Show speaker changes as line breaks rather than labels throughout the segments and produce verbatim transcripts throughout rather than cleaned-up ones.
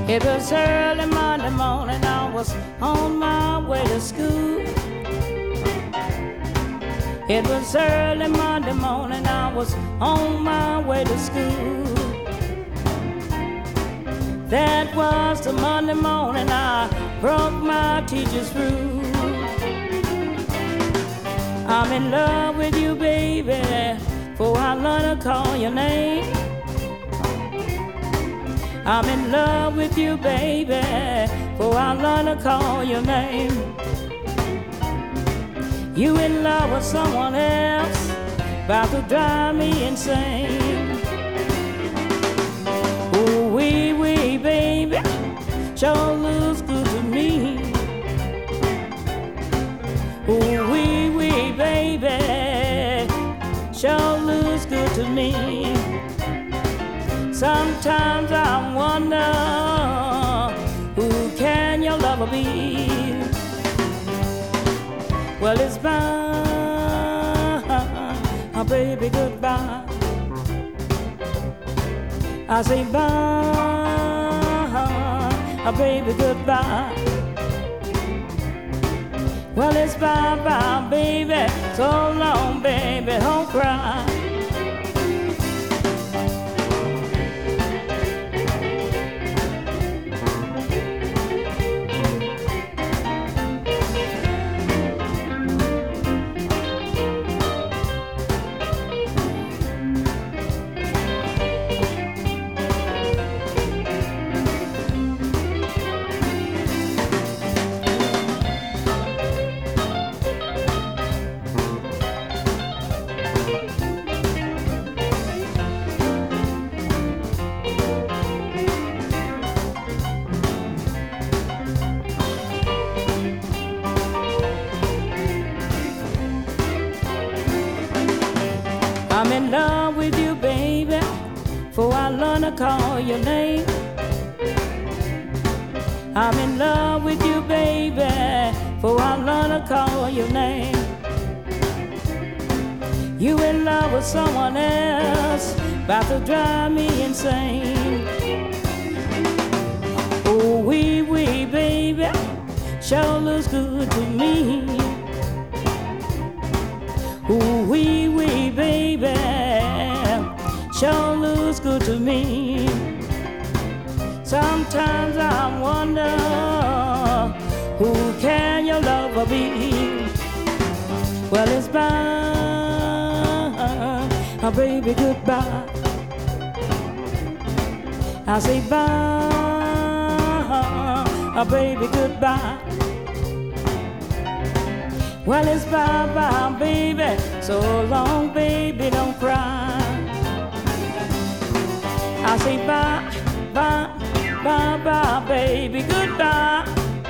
It was early Monday morning, I was on my way to school. It was early Monday morning, I was on my way to school. That was the Monday morning I broke my teacher's rule. I'm in love with you, baby, for I learn to call your name. I'm in love with you, baby, for I learn to call your name. You in love with someone else, about to drive me insane. Ooh, wee, wee, baby, sure looks good to me. Ooh, wee, wee, baby, sure looks good to me. Sometimes I wonder, who can your lover be? Well, it's bye, oh, baby, goodbye. I say bye, oh, baby, goodbye. Well, it's bye, bye, baby, so long, baby, don't cry. I'm in love with you, baby, for I learn to call your name. I'm in love with you, baby, for I learn to call your name. You in love with someone else, about to drive me insane. Oh, wee, wee, baby, sure looks good to me. Ooh, wee, wee, baby, sure looks good to me. Sometimes I wonder, who can your lover be? Well, it's bye, oh, baby, goodbye. I say bye, oh, baby, goodbye. Well, it's bye-bye, baby, so long, baby, don't cry. I say bye, bye, bye-bye, baby, goodbye.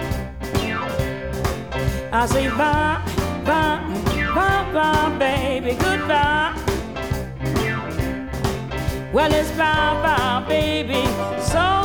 I say bye, bye, bye-bye, baby, goodbye. Well, it's bye-bye, baby, so